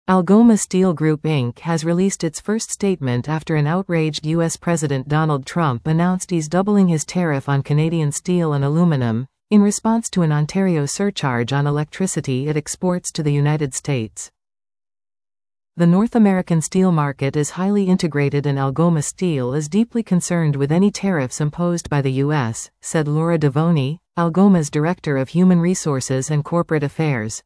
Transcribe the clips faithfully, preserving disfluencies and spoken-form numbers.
Algoma Steel Group Incorporated has released its first statement after an outraged U S President Donald Trump announced he's doubling his tariff on Canadian steel and aluminum, in response to an Ontario surcharge on electricity it exports to the United States. The North American steel market is highly integrated and Algoma Steel is deeply concerned with any tariffs imposed by the U S, said Laura Devoni, Algoma's Director of Human Resources and Corporate Affairs.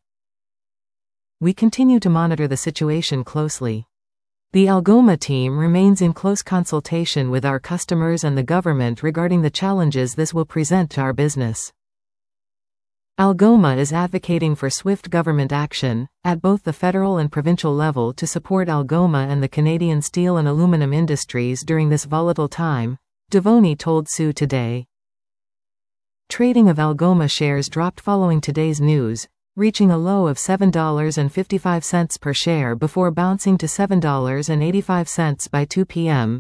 We continue to monitor the situation closely. The Algoma team remains in close consultation with our customers and the government regarding the challenges this will present to our business. Algoma is advocating for swift government action, at both the federal and provincial level to support Algoma and the Canadian steel and aluminum industries during this volatile time, Devoni told S U Today. Trading of Algoma shares dropped following today's news, reaching a low of seven dollars and fifty-five cents per share before bouncing to seven dollars and eighty-five cents by two p m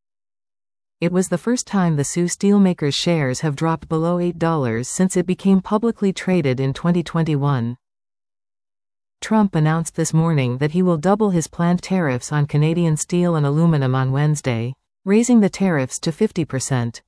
It was the first time the S U steelmaker's shares have dropped below eight dollars since it became publicly traded in twenty twenty-one. Trump announced this morning that he will double his planned tariffs on Canadian steel and aluminum on Wednesday, raising the tariffs to fifty percent.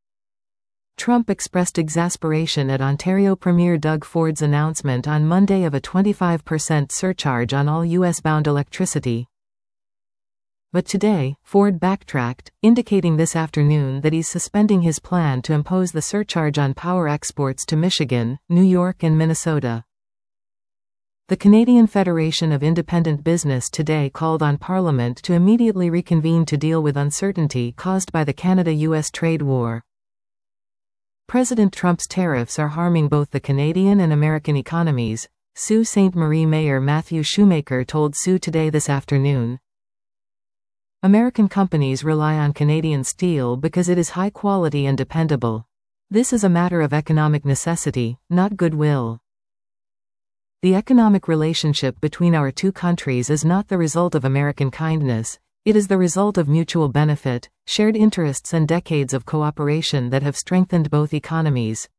Trump expressed exasperation at Ontario Premier Doug Ford's announcement on Monday of a twenty-five percent surcharge on all U S-bound electricity. But today, Ford backtracked, indicating this afternoon that he's suspending his plan to impose the surcharge on power exports to Michigan, New York and Minnesota. The Canadian Federation of Independent Business today called on Parliament to immediately reconvene to deal with uncertainty caused by the Canada U S trade war. President Trump's tariffs are harming both the Canadian and American economies, Sault Ste. Marie Mayor Matthew Shoemaker told S U Today this afternoon. American companies rely on Canadian steel because it is high quality and dependable. This is a matter of economic necessity, not goodwill. The economic relationship between our two countries is not the result of American kindness. It is the result of mutual benefit, shared interests and decades of cooperation that have strengthened both economies.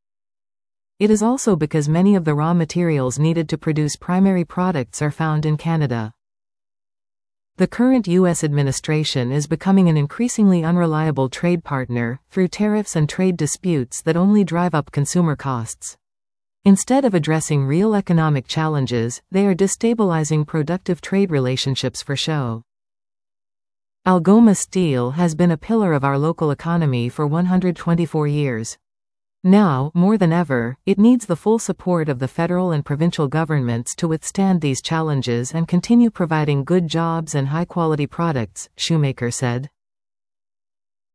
It is also because many of the raw materials needed to produce primary products are found in Canada. The current U S administration is becoming an increasingly unreliable trade partner, through tariffs and trade disputes that only drive up consumer costs. Instead of addressing real economic challenges, they are destabilizing productive trade relationships for show. Algoma Steel has been a pillar of our local economy for one hundred twenty-four years. Now, more than ever, it needs the full support of the federal and provincial governments to withstand these challenges and continue providing good jobs and high-quality products, Shoemaker said.